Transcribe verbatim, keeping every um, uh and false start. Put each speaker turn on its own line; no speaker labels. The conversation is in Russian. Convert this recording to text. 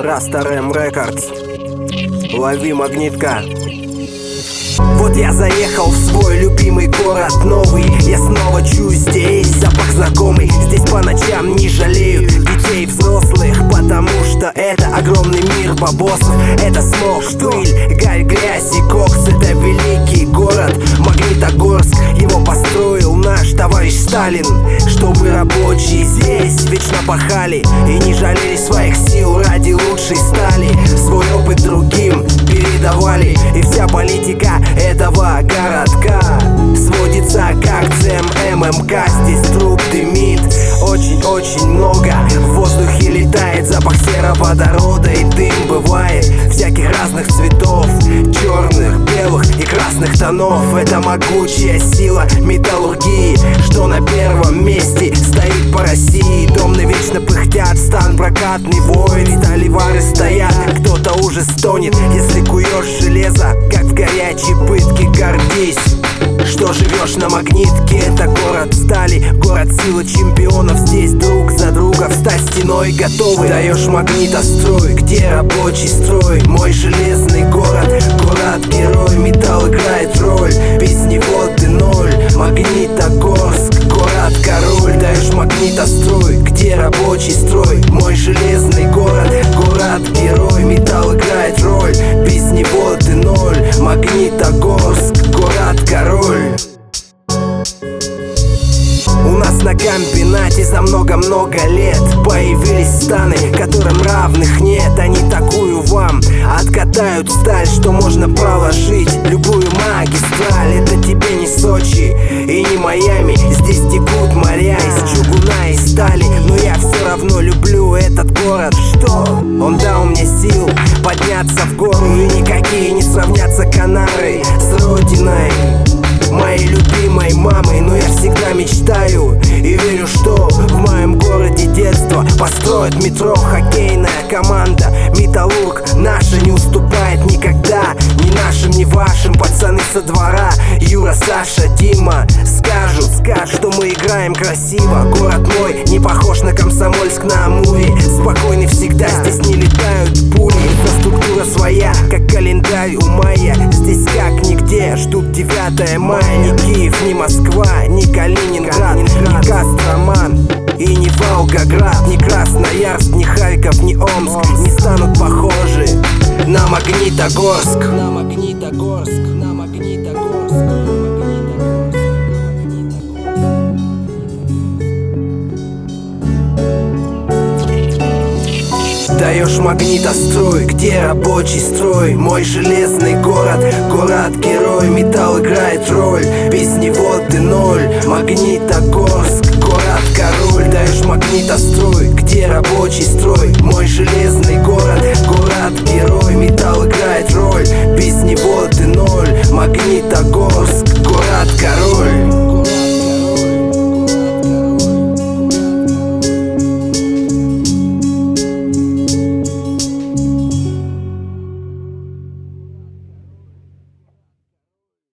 Расторем Рекордс. Лови, магнитка. Вот я заехал в свой любимый город новый. Я снова чую здесь запах знакомый. Здесь по ночам не жалеют детей, взрослых, потому что это огромный мир бабосов. Это смог, пыль, гарь, грязь и кокс. Это великий город Магнитогорск. Его построил наш товарищ Сталин, чтобы рабочие здесь вечно пахали и не жалели своих сил ради лучшей стали. Свой опыт другим передавали, и вся политика этого городка сводится к акциям эм эм ка. Здесь труп дымит, очень-очень много. В воздухе летает запах сероводорода, и дым бывает всяких разных цветов, черных, белых и красных тонов. Это могучая сила металлургии, что на первом месте стоит по России. Домны вечно пыхтят, стан прокатный воет, сталевары стоят, кто-то уже стонет. Если куешь железо, как в горячей пытке, гордись, что живешь на Магнитке. Это город стали, город силы чемпионов. Здесь друг за друга встать стеной готовы. Даешь магнитострой, где рабочий строй. Мой железный город, город-герой. Металл играет роль, без него ты ноль. Магнитогорск, город-король. Даешь магнитострой, где рабочий строй. Мой железный город, город-герой. Металл играет роль, без него ты ноль. Магнитогорск, город-король. У нас на комбинате за много-много лет появились станы, которым равных нет. Они такую вам откатают сталь, что можно проложить любую магистраль. Это тебе не Сочи и не Майами. Здесь текут моря из чугуна и стали. Но я все равно люблю этот город. Что? Он дал мне сил подняться в гору, и никакие не сравнятся Канары с родиной моей любимой мамой. Но я всегда мечтаю и верю, что в моем городе детство построят метро. Хоккейная команда Металлург наша не уступает никогда ни нашим, ни вашим. Пацаны со двора Юра, Саша, Дима скажут, скажут, что мы играем красиво. Город мой не похож на Комсомольск на Амуре. Спокойный всегда, здесь не летают пули. Инфраструктура своя, как календарь у мая. Здесь как нигде ждут девятое мая. Ни Киев, ни Москва, ни Калининград, ни Кострома и ни Волгоград, ни Красноярск, ни Харьков, ни Омск не станут похожи на Магнитогорск. На Магнитогорск, на Магнитогорск. Даешь магнитострой, где рабочий строй. Мой железный город, город-герой. Металл играет роль, без него ты ноль. Магнитогорск, город-король. Даешь магнитострой, где рабочий строй. Мой железный город, город-герой. Металл играет роль, без него ты ноль. Магнитогорск, город-король.